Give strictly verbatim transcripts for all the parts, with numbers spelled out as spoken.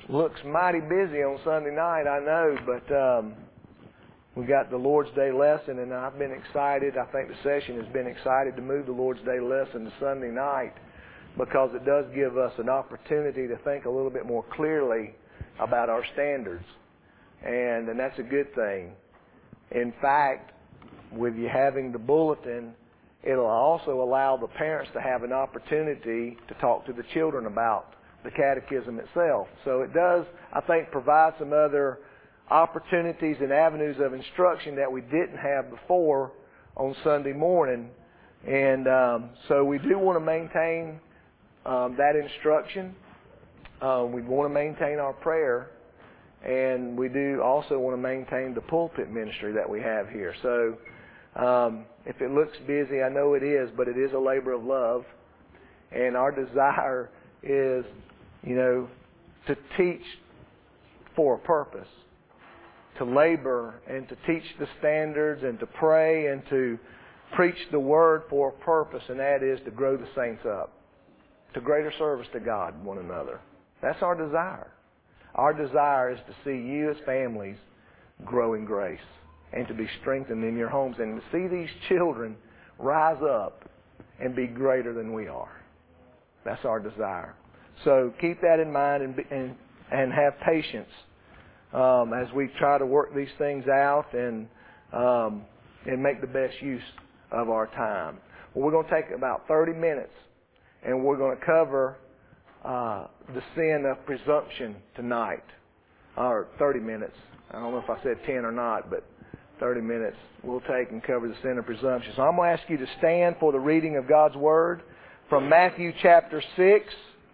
Looks mighty busy on Sunday night, I know, but um, we got the Lord's Day lesson, and I've been excited. I think the session has been excited to move the Lord's Day lesson to Sunday night because it does give us an opportunity to think a little bit more clearly about our standards, and, and that's a good thing. In fact, with you having the bulletin, it'll also allow the parents to have an opportunity to talk to the children about the catechism itself. So it does, I think, provide some other opportunities and avenues of instruction that we didn't have before on Sunday morning. And um, so we do want to maintain um, that instruction. Um, we want to maintain our prayer. And we do also want to maintain the pulpit ministry that we have here. So um, if it looks busy, I know it is, but it is a labor of love. And our desire is, you know, to teach for a purpose, to labor and to teach the standards and to pray and to preach the Word for a purpose, and that is to grow the saints up to greater service to God and one another. That's our desire. Our desire is to see you as families grow in grace and to be strengthened in your homes and to see these children rise up and be greater than we are. That's our desire. So keep that in mind and and, and have patience um, as we try to work these things out and um, and make the best use of our time. Well, we're going to take about thirty minutes, and we're going to cover uh, the sin of presumption tonight. Or thirty minutes. I don't know if I said ten or not, but thirty minutes we'll take and cover the sin of presumption. So I'm going to ask you to stand for the reading of God's Word from Matthew chapter six.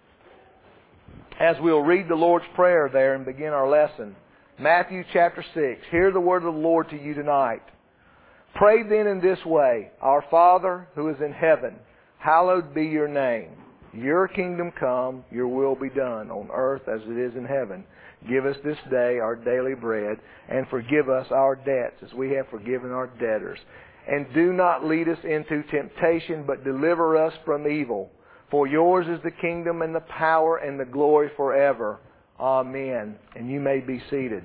As we'll read the Lord's Prayer there and begin our lesson. Matthew chapter six. Hear the word of the Lord to you tonight. Pray then in this way, Our Father who is in heaven, hallowed be your name. Your kingdom come, your will be done on earth as it is in heaven. Give us this day our daily bread, and forgive us our debts as we have forgiven our debtors. And do not lead us into temptation, but deliver us from evil. For yours is the kingdom and the power and the glory forever. Amen. And you may be seated.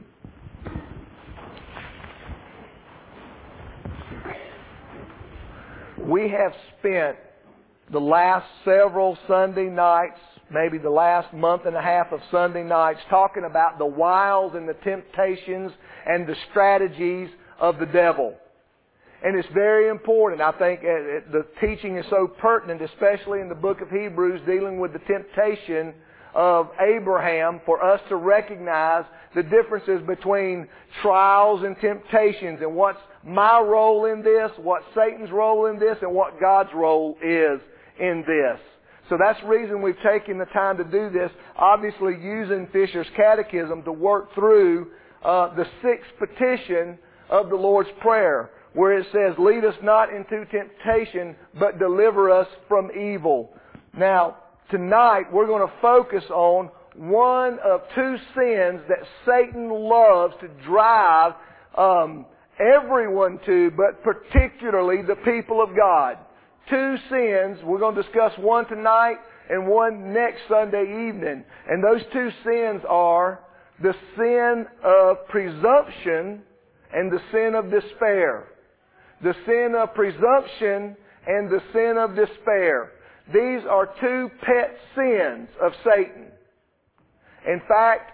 We have spent the last several Sunday nights, maybe the last month and a half of Sunday nights, talking about the wiles and the temptations and the strategies of the devil. And it's very important. I think the teaching is so pertinent, especially in the book of Hebrews, dealing with the temptation of Abraham, for us to recognize the differences between trials and temptations and what's my role in this, what Satan's role in this, and what God's role is in this. So that's the reason we've taken the time to do this, obviously using Fisher's Catechism to work through uh, the sixth petition of the Lord's Prayer, where it says, lead us not into temptation, but deliver us from evil. Now, tonight we're going to focus on one of two sins that Satan loves to drive um, everyone to, but particularly the people of God. Two sins. We're going to discuss one tonight and one next Sunday evening. And those two sins are the sin of presumption and the sin of despair. The sin of presumption and the sin of despair. These are two pet sins of Satan. In fact,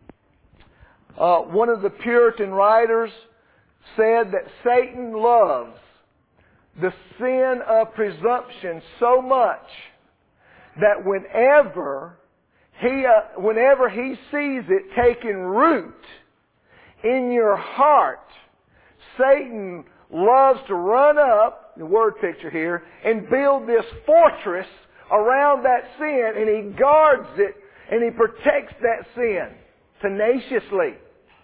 uh, one of the Puritan writers said that Satan loves the sin of presumption so much that whenever he, uh, whenever he sees it taking root in your heart, Satan loves to run up, the word picture here, and build this fortress around that sin, and he guards it, and he protects that sin tenaciously,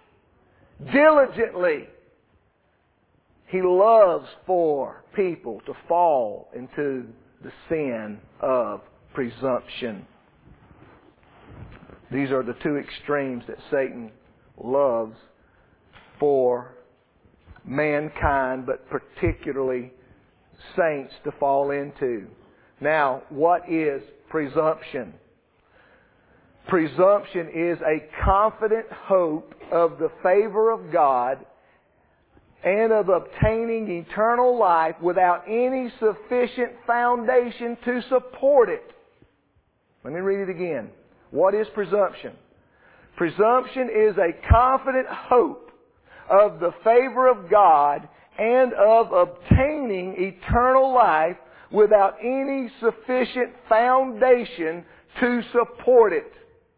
diligently. He loves for people to fall into the sin of presumption. These are the two extremes that Satan loves for mankind, but particularly saints to fall into. Now, what is presumption? Presumption is a confident hope of the favor of God and of obtaining eternal life without any sufficient foundation to support it. Let me read it again. What is presumption? Presumption is a confident hope of the favor of God and of obtaining eternal life without any sufficient foundation to support it.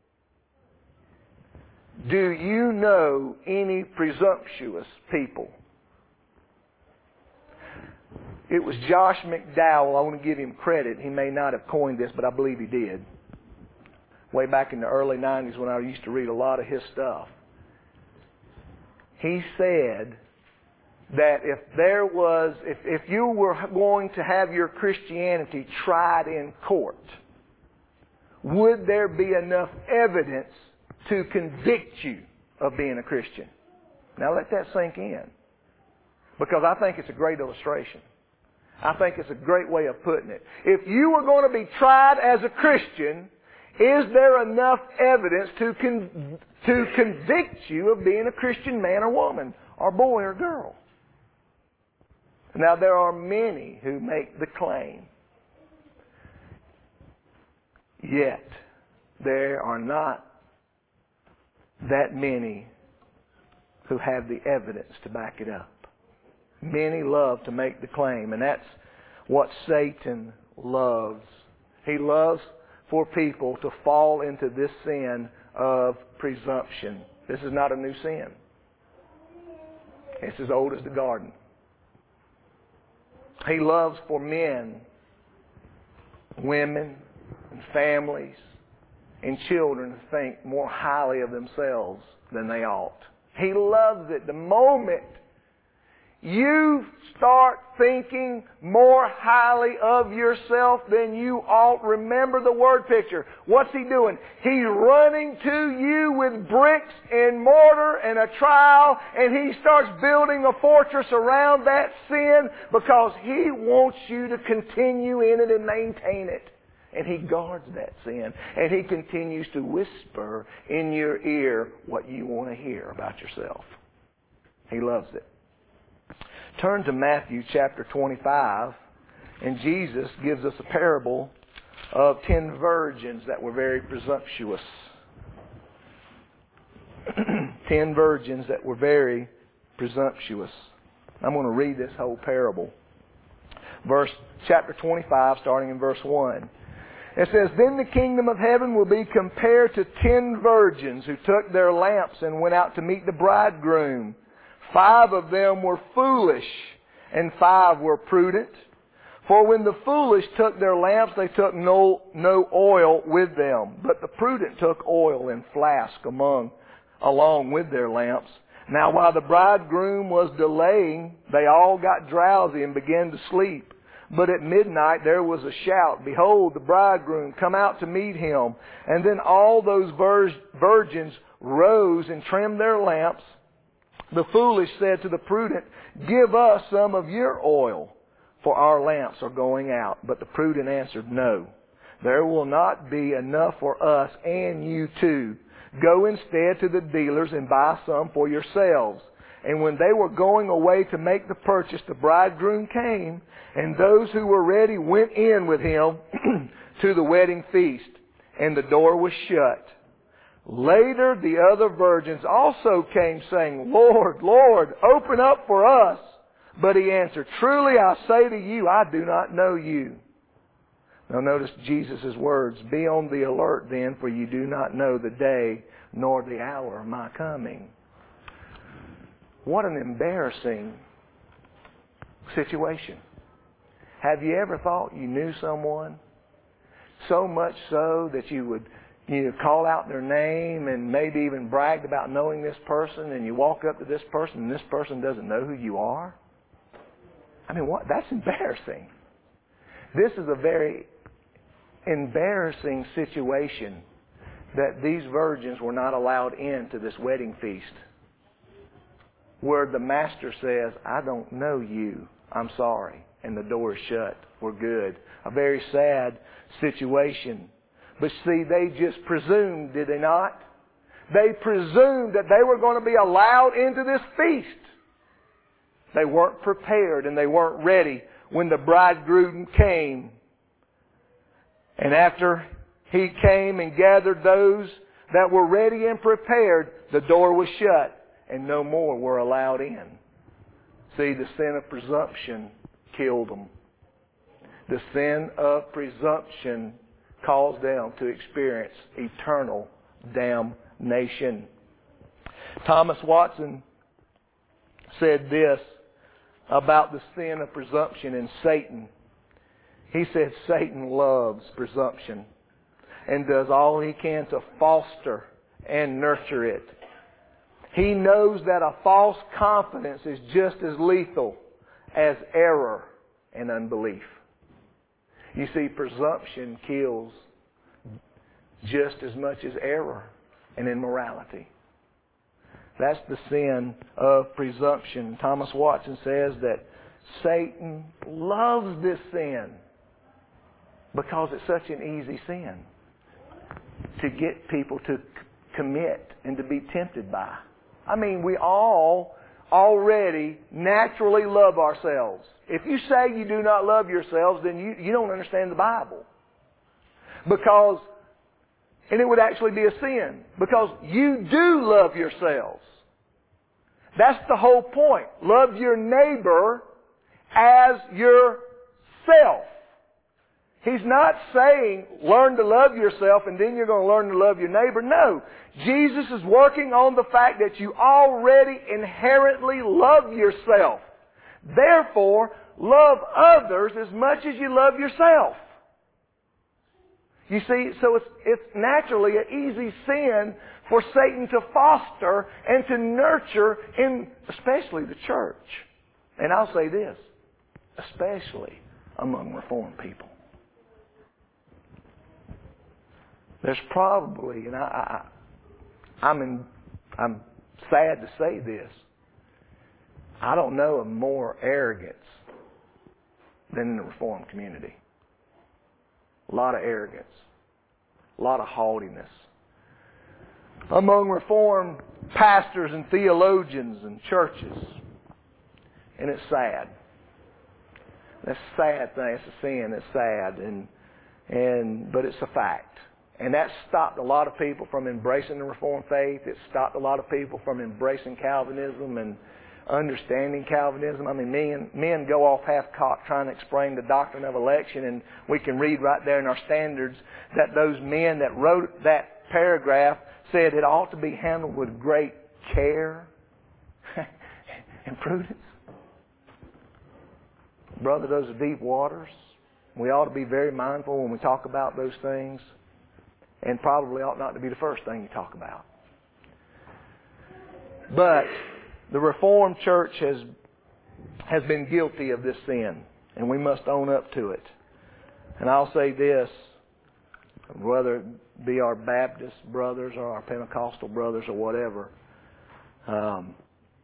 Do you know any presumptuous people? It was Josh McDowell. I want to give him credit. He may not have coined this, but I believe he did. Way back in the early nineties when I used to read a lot of his stuff. He said that if there was, if, if you were going to have your Christianity tried in court, would there be enough evidence to convict you of being a Christian? Now let that sink in. Because I think it's a great illustration. I think it's a great way of putting it. If you were going to be tried as a Christian, is there enough evidence to con- to convict you of being a Christian man or woman, or boy or girl? Now there are many who make the claim. Yet, there are not that many who have the evidence to back it up. Many love to make the claim, and that's what Satan loves. He loves for people to fall into this sin of presumption. This is not a new sin. It's as old as the garden. He loves for men, women, and families, and children to think more highly of themselves than they ought. He loves it. The moment you start thinking more highly of yourself than you ought, remember the word picture. What's he doing? He's running to you with bricks and mortar and a trowel, and he starts building a fortress around that sin because he wants you to continue in it and maintain it. And he guards that sin. And he continues to whisper in your ear what you want to hear about yourself. He loves it. Turn to Matthew chapter twenty-five, and Jesus gives us a parable of ten virgins that were very presumptuous. Ten virgins that were very presumptuous. I'm going to read this whole parable. Verse chapter twenty-five, starting in verse one. It says, "Then the kingdom of heaven will be compared to ten virgins who took their lamps and went out to meet the bridegroom. Five of them were foolish, and five were prudent. For when the foolish took their lamps, they took no, no oil with them. But the prudent took oil in flask among, along with their lamps. Now while the bridegroom was delaying, they all got drowsy and began to sleep. But at midnight there was a shout, 'Behold, the bridegroom, come out to meet him.' And then all those vir- virgins rose and trimmed their lamps. The foolish said to the prudent, 'Give us some of your oil, for our lamps are going out.' But the prudent answered, 'No, there will not be enough for us and you too. Go instead to the dealers and buy some for yourselves.' And when they were going away to make the purchase, the bridegroom came, and those who were ready went in with him to the wedding feast, and the door was shut. Later the other virgins also came, saying, 'Lord, Lord, open up for us.' But he answered, 'Truly I say to you, I do not know you.'" Now notice Jesus' words, "Be on the alert then, for you do not know the day nor the hour of my coming." What an embarrassing situation. Have you ever thought you knew someone so much so that you would you know, call out their name and maybe even bragged about knowing this person, and you walk up to this person and this person doesn't know who you are? I mean, what? That's embarrassing. This is a very embarrassing situation that these virgins were not allowed into this wedding feast, where the master says, "I don't know you. I'm sorry." And the door is shut. We're good. A very sad situation. But see, they just presumed, did they not? They presumed that they were going to be allowed into this feast. They weren't prepared and they weren't ready when the bridegroom came. And after he came and gathered those that were ready and prepared, the door was shut and no more were allowed in. See, the sin of presumption killed them. The sin of presumption caused them to experience eternal damnation. Thomas Watson said this about the sin of presumption in Satan. He said Satan loves presumption and does all he can to foster and nurture it. He knows that a false confidence is just as lethal as error and unbelief. You see, presumption kills just as much as error and immorality. That's the sin of presumption. Thomas Watson says that Satan loves this sin because it's such an easy sin to get people to c- commit and to be tempted by. I mean, we all already naturally love ourselves. If you say you do not love yourselves, then you, you don't understand the Bible. Because, and it would actually be a sin, because you do love yourselves. That's the whole point. Love your neighbor as yourself. He's not saying learn to love yourself and then you're going to learn to love your neighbor. No. Jesus is working on the fact that you already inherently love yourself. Therefore, love others as much as you love yourself. You see, so it's, it's naturally an easy sin for Satan to foster and to nurture in especially the church. And I'll say this, especially among Reformed people. There's probably, and I, I, I'm in, I'm sad to say this, I don't know of more arrogance than in the Reformed community. A lot of arrogance, a lot of haughtiness. Among Reformed pastors and theologians and churches. And it's sad. That's a sad thing. It's a sin. It's sad. And, and, but it's a fact. And that stopped a lot of people from embracing the Reformed faith. It stopped a lot of people from embracing Calvinism and understanding Calvinism. I mean, men, men go off half-cocked trying to explain the doctrine of election, and we can read right there in our standards that those men that wrote that paragraph said it ought to be handled with great care and prudence. Brother, those are deep waters. We ought to be very mindful when we talk about those things, and probably ought not to be the first thing you talk about. But the Reformed Church has has been guilty of this sin, and we must own up to it. And I'll say this, whether it be our Baptist brothers or our Pentecostal brothers or whatever, um,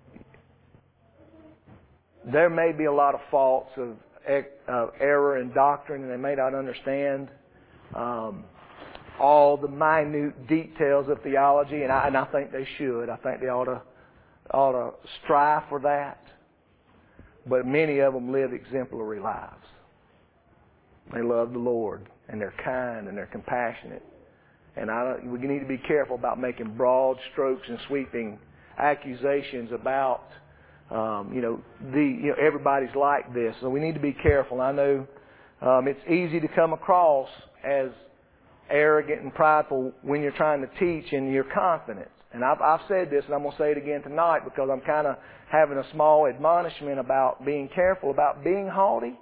there may be a lot of faults of, of error in doctrine, and they may not understand um, all the minute details of theology, and I, and I think they should. I think they ought to ought to strive for that. But many of them live exemplary lives. They love the Lord, and they're kind, and they're compassionate. And I, we need to be careful about making broad strokes and sweeping accusations about, um, you know, the you know everybody's like this. So we need to be careful. I know um, it's easy to come across as arrogant and prideful when you're trying to teach and you're confident. And I've, I've said this, and I'm going to say it again tonight because I'm kind of having a small admonishment about being careful about being haughty.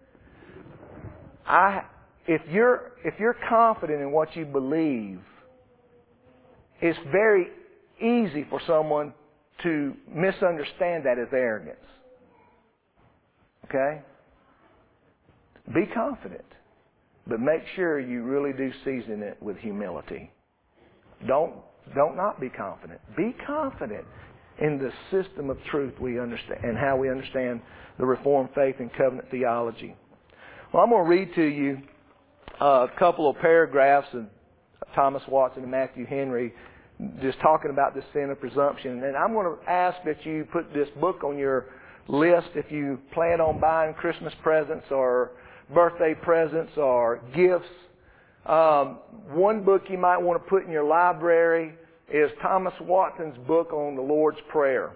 I, if you're if you're confident in what you believe, it's very easy for someone to misunderstand that as arrogance. Okay? Be confident, but make sure you really do season it with humility. Don't don't not be confident. Be confident in the system of truth we understand and how we understand the Reformed faith and covenant theology. Well, I'm going to read to you a couple of paragraphs Thomas Watson and Matthew Henry, just talking about this sin of presumption. And I'm going to ask that you put this book on your list if you plan on buying Christmas presents or birthday presents or gifts. Um, one book you might want to put in your library is Thomas Watson's book on the Lord's Prayer.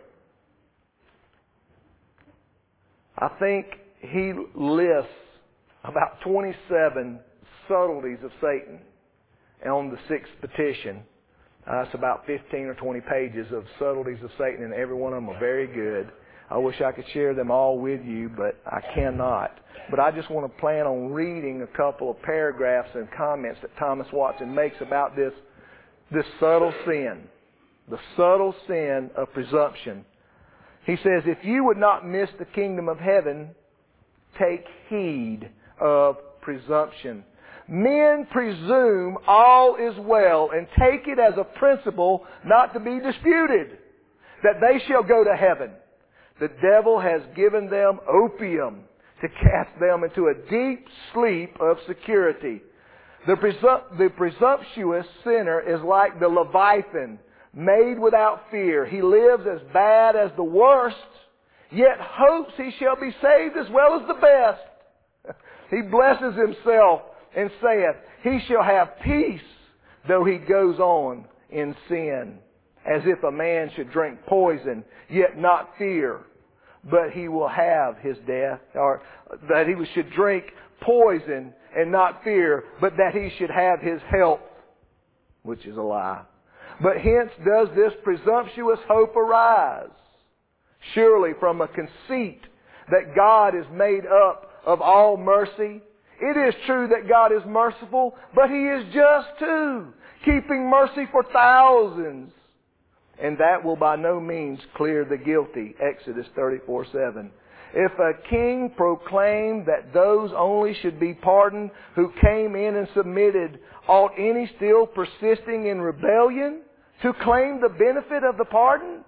I think he lists about twenty-seven subtleties of Satan on the sixth petition. Uh, it's about fifteen or twenty pages of subtleties of Satan, and every one of them are very good. I wish I could share them all with you, but I cannot. But I just want to plan on reading a couple of paragraphs and comments that Thomas Watson makes about this, this subtle sin, the subtle sin of presumption. He says, if you would not miss the kingdom of heaven, take heed of presumption. Men presume all is well and take it as a principle not to be disputed, that they shall go to heaven. The devil has given them opium to cast them into a deep sleep of security. The, presump- the presumptuous sinner is like the Leviathan, made without fear. He lives as bad as the worst, yet hopes he shall be saved as well as the best. He blesses himself and saith, he shall have peace, though he goes on in sin, as if a man should drink poison, yet not fear, but he will have his death, or that he should drink poison and not fear, but that he should have his health, which is a lie. But hence does this presumptuous hope arise, surely from a conceit that God is made up of all mercy. It is true that God is merciful, but He is just too, keeping mercy for thousands. And that will by no means clear the guilty. Exodus thirty-four seven. If a king proclaimed that those only should be pardoned who came in and submitted, ought any still persisting in rebellion to claim the benefit of the pardon?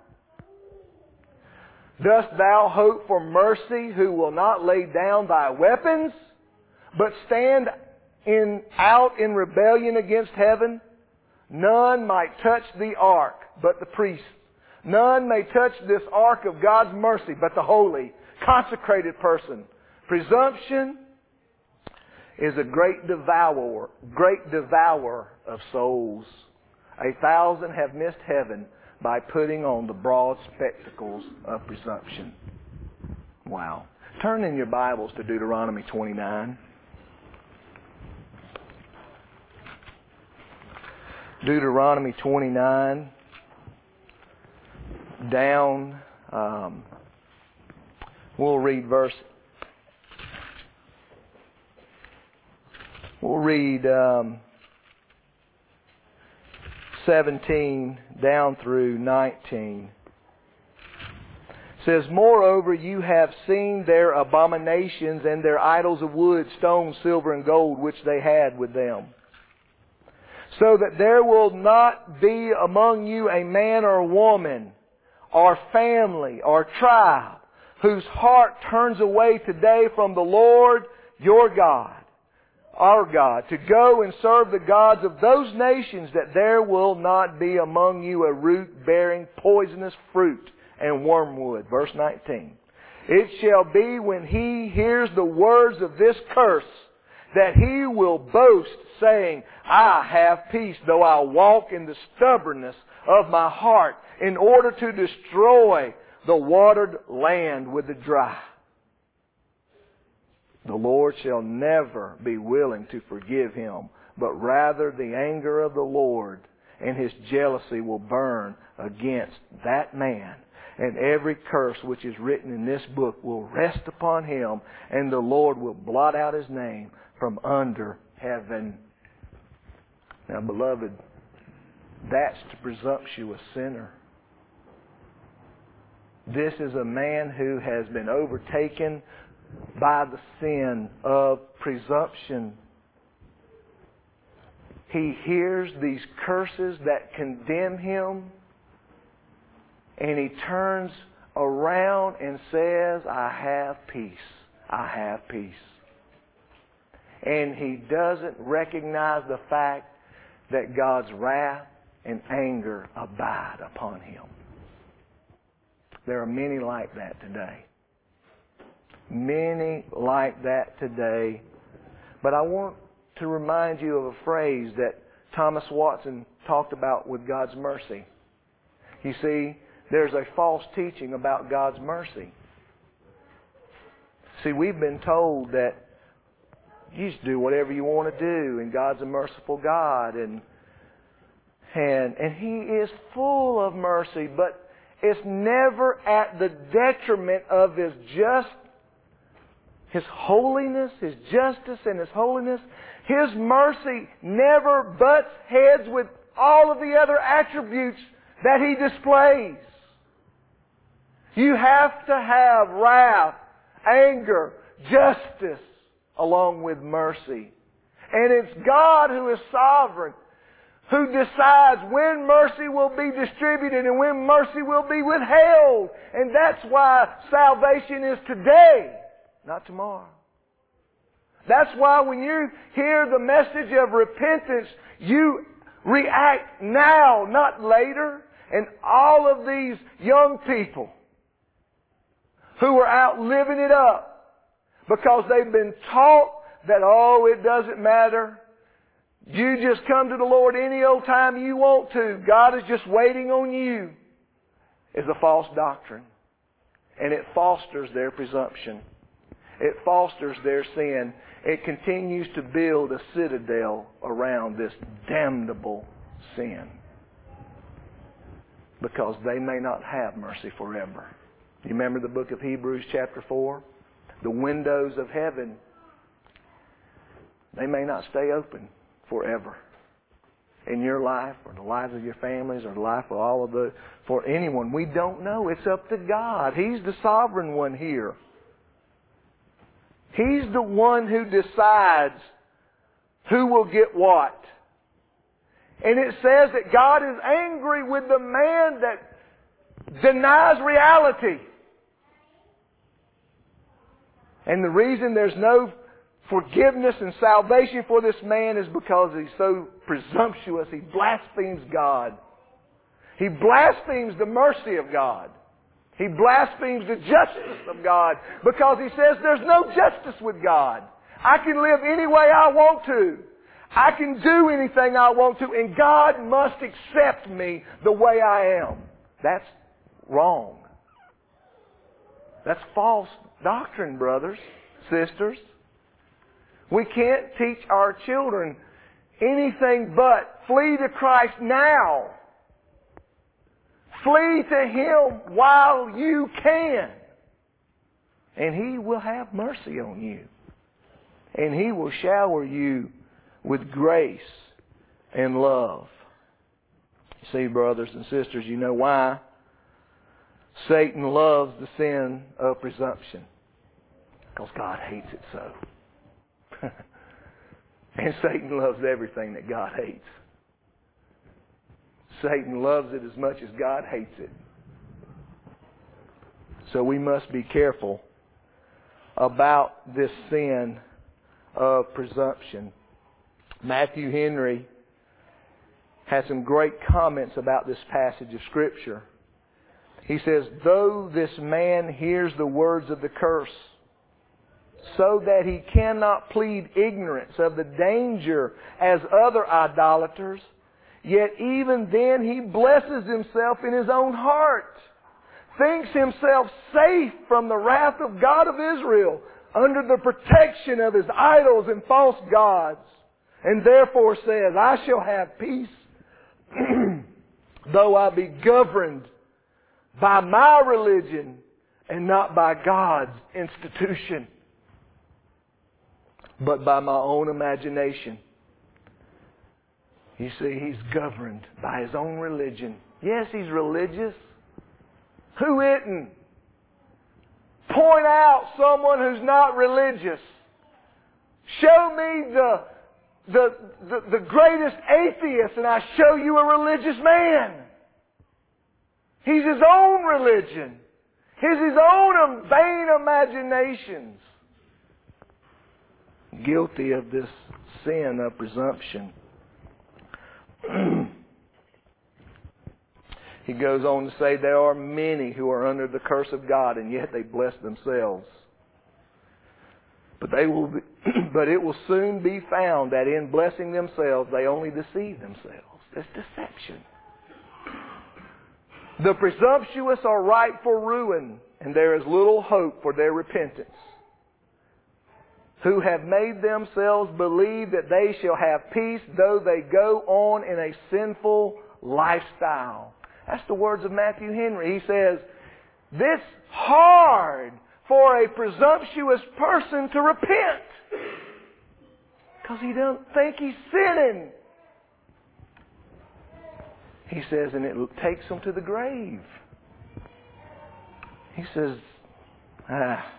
Dost thou hope for mercy who will not lay down thy weapons, but stand in, out in rebellion against heaven? None might touch the ark but the priests. None may touch this ark of God's mercy but the holy, consecrated person. Presumption is a great devourer, great devourer of souls. A thousand have missed heaven by putting on the broad spectacles of presumption. Wow. Turn in your Bibles to Deuteronomy twenty-nine. Deuteronomy twenty-nine, down, um, we'll read verse, we'll read um, seventeen down through nineteen. It says, moreover, you have seen their abominations and their idols of wood, stone, silver, and gold, which they had with them. So that there will not be among you a man or woman, or family, or tribe, whose heart turns away today from the Lord your God, our God, to go and serve the gods of those nations, that there will not be among you a root bearing poisonous fruit and wormwood. Verse nineteen. It shall be when he hears the words of this curse, that he will boast, saying, I have peace, though I walk in the stubbornness of my heart, in order to destroy the watered land with the dry. The Lord shall never be willing to forgive him, but rather the anger of the Lord and His jealousy will burn against that man. And every curse which is written in this book will rest upon him, and the Lord will blot out his name from under heaven. Now, beloved, that's the presumptuous sinner. This is a man who has been overtaken by the sin of presumption. He hears these curses that condemn him, and he turns around and says, I have peace. I have peace. And he doesn't recognize the fact that God's wrath and anger abide upon him. There are many like that today. Many like that today. But I want to remind you of a phrase that Thomas Watson talked about with God's mercy. You see, there's a false teaching about God's mercy. See, we've been told that you just do whatever you want to do, and God's a merciful God, and and and He is full of mercy, but it's never at the detriment of His just, His holiness, His justice, and His holiness. His mercy never butts heads with all of the other attributes that He displays. You have to have wrath, anger, justice, along with mercy. And it's God who is sovereign, who decides when mercy will be distributed and when mercy will be withheld. And that's why salvation is today, not tomorrow. That's why when you hear the message of repentance, you react now, not later. And all of these young people who are out living it up because they've been taught that, oh, it doesn't matter. You just come to the Lord any old time you want to. God is just waiting on you, is a false doctrine. And it fosters their presumption. It fosters their sin. It continues to build a citadel around this damnable sin, because they may not have mercy forever. You remember the book of Hebrews chapter four? The windows of heaven, they may not stay open forever. In your life, or the lives of your families, or the life of all of the, for anyone. We don't know. It's up to God. He's the sovereign one here. He's the one who decides who will get what. And it says that God is angry with the man that denies reality. And the reason there's no forgiveness and salvation for this man is because he's so presumptuous. He blasphemes God. He blasphemes the mercy of God. He blasphemes the justice of God, because he says there's no justice with God. I can live any way I want to. I can do anything I want to, and God must accept me the way I am. That's wrong. That's false doctrine, brothers, sisters. We can't teach our children anything but flee to Christ now. Flee to Him while you can. And He will have mercy on you. And He will shower you with grace and love. See, brothers and sisters, you know why Satan loves the sin of presumption. Because God hates it so. And Satan loves everything that God hates. Satan loves it as much as God hates it. So we must be careful about this sin of presumption. Matthew Henry has some great comments about this passage of Scripture. He says, though this man hears the words of the curse, so that he cannot plead ignorance of the danger as other idolaters, yet even then he blesses himself in his own heart, thinks himself safe from the wrath of God of Israel under the protection of his idols and false gods, and therefore says, I shall have peace, though I be governed by my religion and not by God's institution, but by my own imagination. You see, he's governed by his own religion. Yes, he's religious. Who isn't? Point out someone who's not religious. Show me the, the, the, the greatest atheist and I show you a religious man. He's his own religion. He's his own vain imaginations. Guilty of this sin of presumption. He goes on to say, there are many who are under the curse of God, and yet they bless themselves. But they will be, but it will soon be found that in blessing themselves, they only deceive themselves. That's deception. The presumptuous are ripe for ruin, and there is little hope for their repentance, who have made themselves believe that they shall have peace, though they go on in a sinful lifestyle. That's the words of Matthew Henry. He says, this hard for a presumptuous person to repent, because he doesn't think he's sinning. He says, and it takes them to the grave. He says, ah.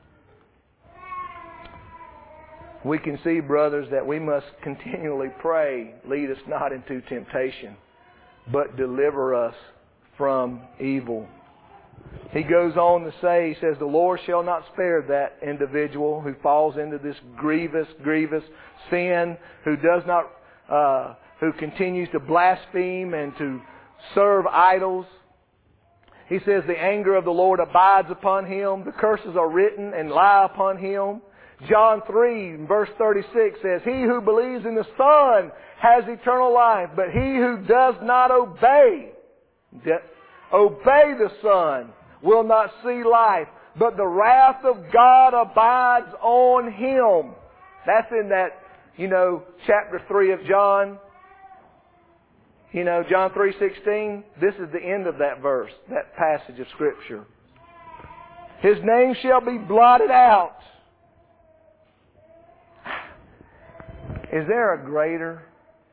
We can see, brothers, that we must continually pray, lead us not into temptation, but deliver us from evil. He goes on to say, he says, the Lord shall not spare that individual who falls into this grievous, grievous sin, who does not, uh, who continues to blaspheme and to serve idols. He says, the anger of the Lord abides upon him. The curses are written and lie upon him. John three, verse thirty-six says, he who believes in the Son has eternal life, but he who does not obey, obey the Son, will not see life, but the wrath of God abides on him. That's in that, you know, chapter three of John. You know, John three sixteen. This is the end of that verse, that passage of Scripture. His name shall be blotted out. Is there a greater,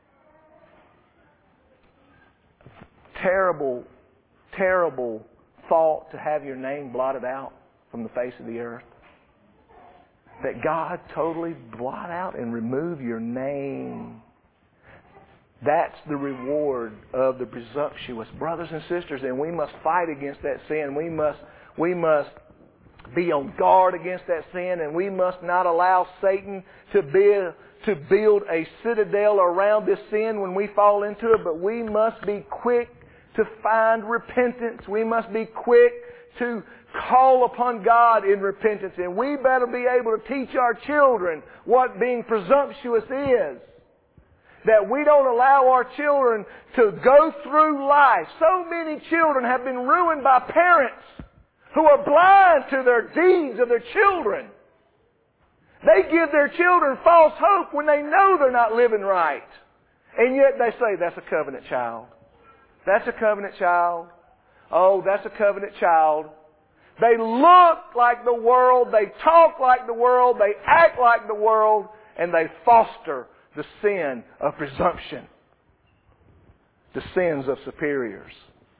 terrible, terrible thought to have your name blotted out from the face of the earth? That God totally blot out and remove your name. That's the reward of the presumptuous. Brothers and sisters, and we must fight against that sin. We must, we must be on guard against that sin, and we must not allow Satan to be to build a citadel around this sin when we fall into it, but we must be quick to find repentance. We must be quick to call upon God in repentance, and we better be able to teach our children what being presumptuous is. That we don't allow our children to go through life. So many children have been ruined by parents who are blind to their deeds of their children. They give their children false hope when they know they're not living right. And yet they say, that's a covenant child. That's a covenant child. Oh, that's a covenant child. They look like the world. They talk like the world. They act like the world. And they foster the sin of presumption. The sins of superiors.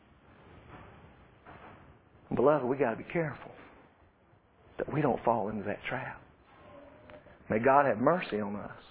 Beloved, we got to be careful that we don't fall into that trap. May God have mercy on us.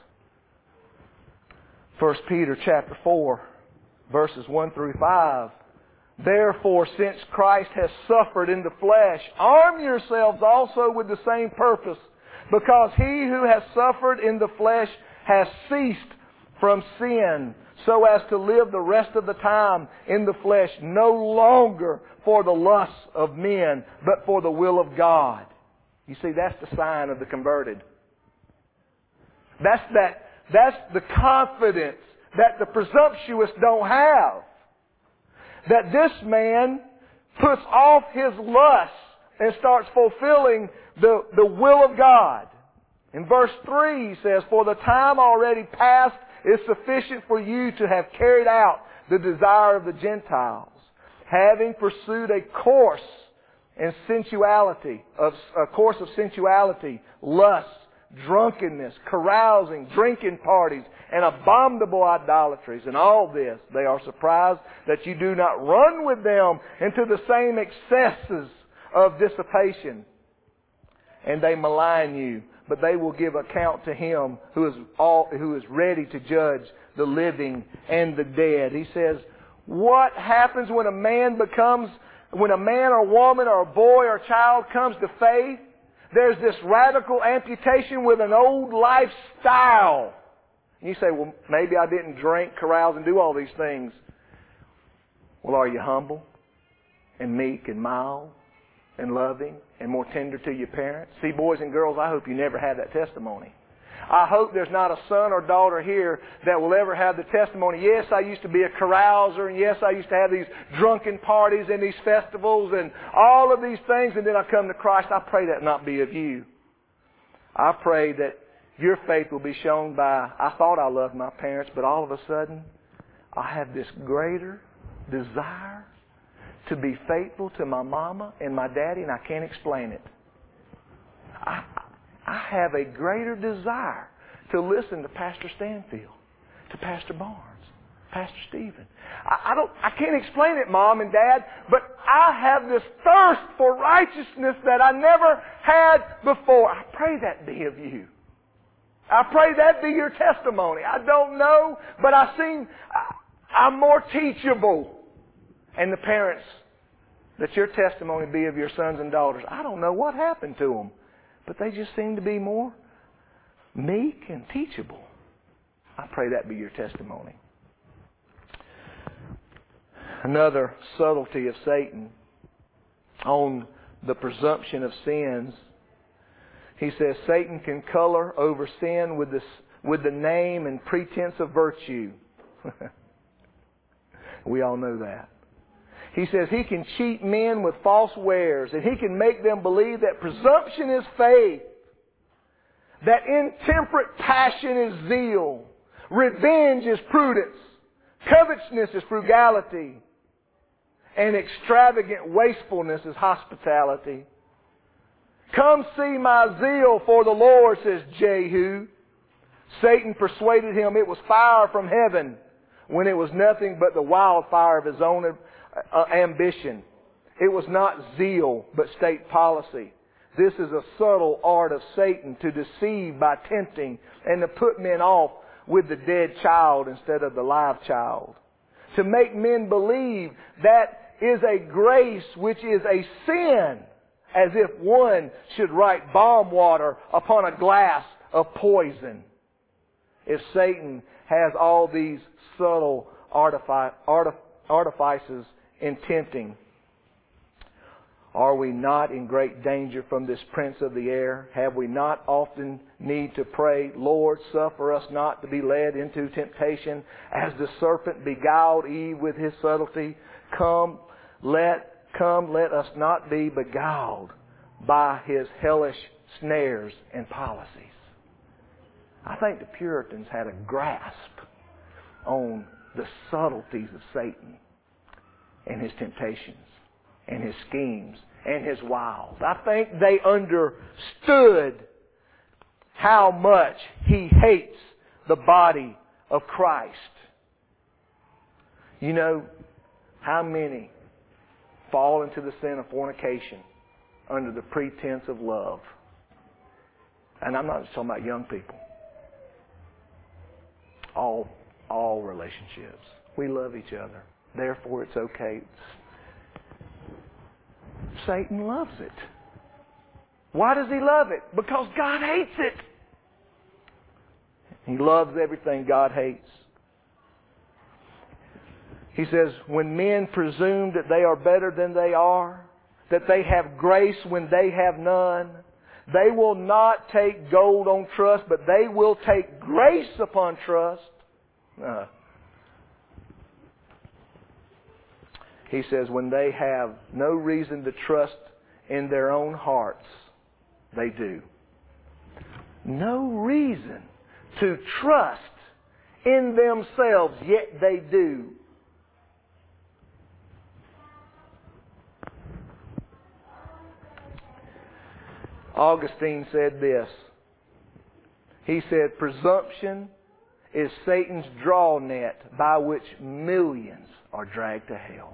First Peter chapter four, verses one through five. Therefore, since Christ has suffered in the flesh, arm yourselves also with the same purpose, because he who has suffered in the flesh has ceased from sin, so as to live the rest of the time in the flesh, no longer for the lusts of men, but for the will of God. You see, that's the sign of the converted. That's that, that's the confidence that the presumptuous don't have. That this man puts off his lust and starts fulfilling the, the will of God. In verse three, he says, for the time already past is sufficient for you to have carried out the desire of the Gentiles, having pursued a course in sensuality, of, a course of sensuality, lust, drunkenness, carousing, drinking parties, and abominable idolatries. And all this, they are surprised that you do not run with them into the same excesses of dissipation. And they malign you, but they will give account to Him who is all, who is ready to judge the living and the dead. He says, what happens when a man becomes, when a man or woman or a boy or child comes to faith? There's this radical amputation with an old lifestyle. You say, well, maybe I didn't drink, carouse, and do all these things. Well, are you humble and meek and mild and loving and more tender to your parents? See, boys and girls, I hope you never have that testimony. I hope there's not a son or daughter here that will ever have the testimony, yes, I used to be a carouser, and yes, I used to have these drunken parties and these festivals and all of these things, and then I come to Christ. I pray that not be of you. I pray that your faith will be shown by, I thought I loved my parents, but all of a sudden, I have this greater desire to be faithful to my mama and my daddy, and I can't explain it. I, I have a greater desire to listen to Pastor Stanfield, to Pastor Barnes, Pastor Stephen. I, I don't, I can't explain it, Mom and Dad, but I have this thirst for righteousness that I never had before. I pray that be of you. I pray that be your testimony. I don't know, but I seem, I, I'm more teachable. And the parents, that your testimony be of your sons and daughters. I don't know what happened to them, but they just seem to be more meek and teachable. I pray that be your testimony. Another subtlety of Satan on the presumption of sins. He says Satan can color over sin with the, with the name and pretense of virtue. We all know that. He says he can cheat men with false wares, and he can make them believe that presumption is faith, that intemperate passion is zeal, revenge is prudence, covetousness is frugality, and extravagant wastefulness is hospitality. Come see my zeal for the Lord, says Jehu. Satan persuaded him it was fire from heaven when it was nothing but the wildfire of his own uh, ambition. It was not zeal, but state policy. This is a subtle art of Satan to deceive by tempting and to put men off with the dead child instead of the live child. To make men believe that is a grace which is a sin, as if one should write balm water upon a glass of poison. If Satan has all these subtle artific- artif- artifices in tempting, are we not in great danger from this prince of the air? Have we not often need to pray, Lord, suffer us not to be led into temptation, as the serpent beguiled Eve with his subtlety? Come, let Come, let us not be beguiled by his hellish snares and policies. I think the Puritans had a grasp on the subtleties of Satan and his temptations and his schemes and his wiles. I think they understood how much he hates the body of Christ. You know, how many fall into the sin of fornication under the pretense of love? And I'm not just talking about young people. All, all relationships. We love each other. Therefore, it's okay. Satan loves it. Why does he love it? Because God hates it. He loves everything God hates. He says, when men presume that they are better than they are, that they have grace when they have none, they will not take gold on trust, but they will take grace upon trust. Uh, he says, when they have no reason to trust in their own hearts, they do. No reason to trust in themselves, yet they do. Augustine said this. He said, presumption is Satan's draw net by which millions are dragged to hell.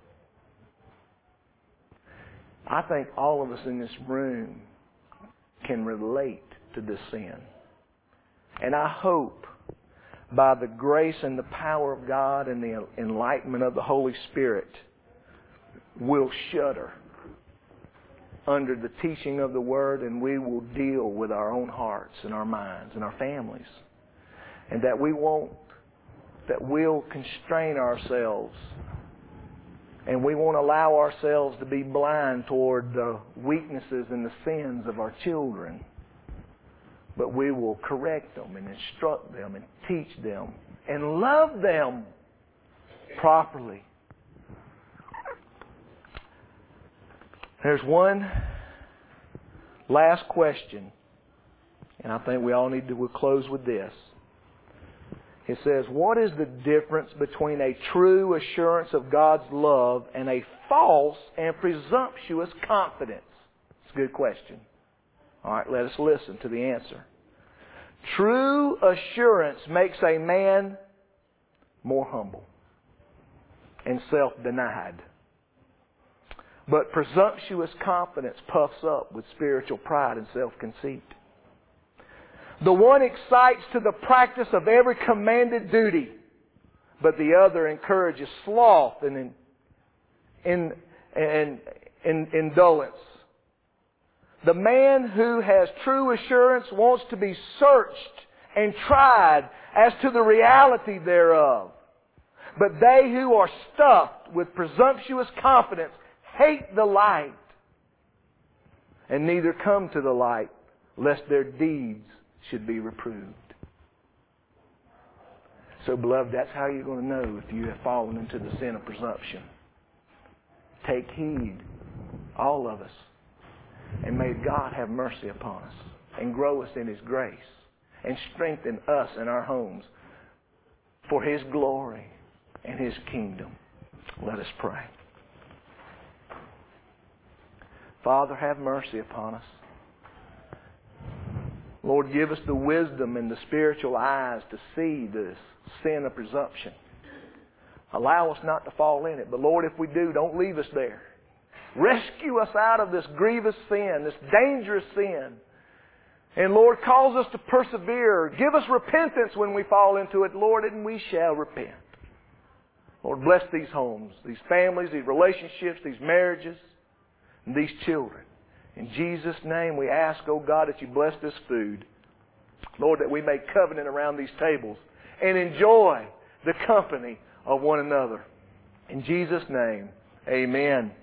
I think all of us in this room can relate to this sin. And I hope by the grace and the power of God and the enlightenment of the Holy Spirit, we'll shudder under the teaching of the Word, and we will deal with our own hearts and our minds and our families. and that we won't, that we'll constrain ourselves, and we won't allow ourselves to be blind toward the weaknesses and the sins of our children, but we will correct them and instruct them and teach them and love them properly. There's one last question, and I think we all need to we'll close with this. It says, what is the difference between a true assurance of God's love and a false and presumptuous confidence? It's a good question. All right, let us listen to the answer. True assurance makes a man more humble and self-denied. But presumptuous confidence puffs up with spiritual pride and self-conceit. The one excites to the practice of every commanded duty, but the other encourages sloth and, in, in, in, in, indolence. The man who has true assurance wants to be searched and tried as to the reality thereof. But they who are stuffed with presumptuous confidence hate the light, and neither come to the light, lest their deeds should be reproved. So, beloved, that's how you're going to know if you have fallen into the sin of presumption. Take heed, all of us, and may God have mercy upon us and grow us in His grace and strengthen us in our homes for His glory and His kingdom. Let us pray. Father, have mercy upon us. Lord, give us the wisdom and the spiritual eyes to see this sin of presumption. Allow us not to fall in it. But Lord, if we do, don't leave us there. Rescue us out of this grievous sin, this dangerous sin. And Lord, cause us to persevere. Give us repentance when we fall into it, Lord, and we shall repent. Lord, bless these homes, these families, these relationships, these marriages, and these children. In Jesus' name we ask, oh God, that you bless this food. Lord, that we may covenant around these tables and enjoy the company of one another. In Jesus' name, amen.